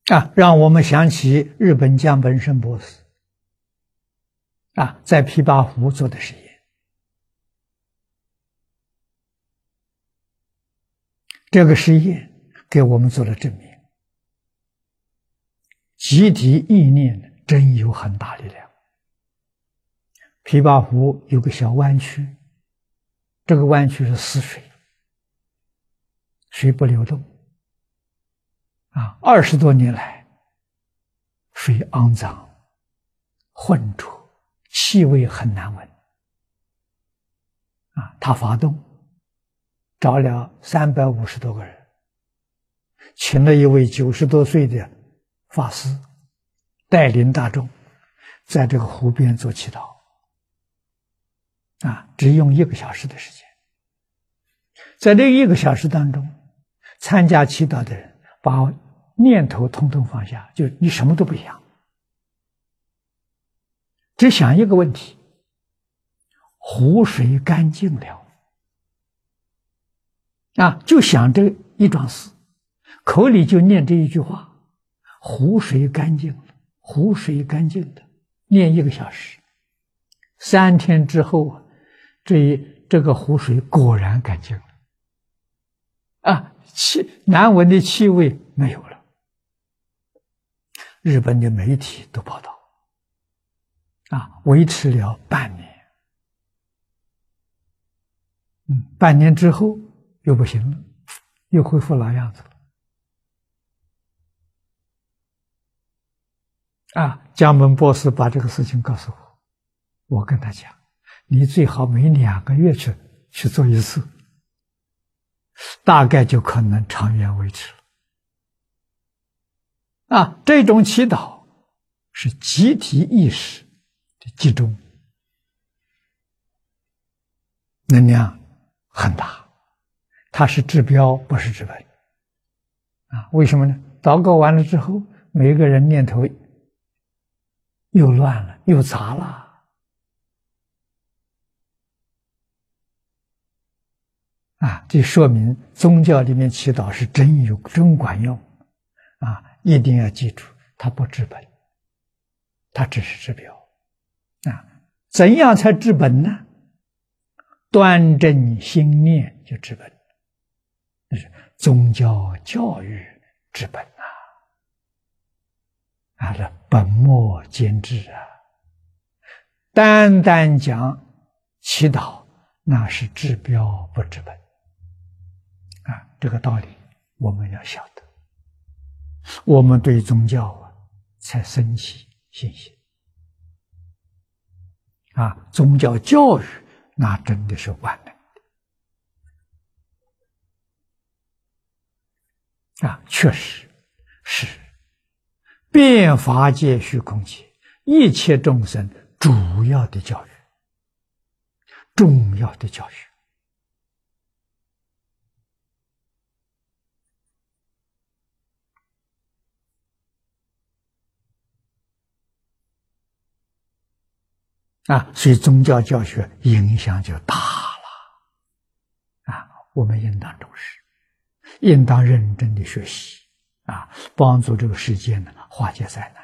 让我们想起日本江本胜博士在琵琶湖做的实验。这个实验给我们做了证明，集体意念真有很大力量。琵琶湖有个小湾区，这个湾区是死水，水不流动，20多年来，水肮脏、浑浊，气味很难闻。他发动，找了350多个人，请了一位90多岁的法师，带领大众在这个湖边做祈祷。只用1个小时的时间，在这1个小时当中，参加祈祷的人把念头统统放下，就你什么都不想，只想一个问题：湖水干净了。就想这一桩事，口里就念这一句话：湖水干净了，湖水干净了，念1个小时。3天之后这个湖水果然干净了，难闻的气味没有了。日本的媒体都报道，维持了半年。半年之后又不行了，又恢复老样子了。江本博士把这个事情告诉我，我跟他讲，你最好每2个月去做一次，大概就可能长远维持了。这种祈祷是集体意识的集中，能量很大，它是治标不是治本。为什么呢？祷告完了之后，每个人念头又乱了，又杂了。这说明宗教里面祈祷是真管用。一定要记住，它不治本，它只是治标。怎样才治本呢？端正心念就治本，这是宗教教育治本这本末兼治单单讲祈祷，那是治标不治本这个道理我们要晓得，我们对宗教才生起信心宗教教育那真的是万能的确实是遍法界虚空界一切众生主要的教育，重要的教育所以宗教教学影响就大了我们应当重视，应当认真的学习帮助这个世界呢化解灾难。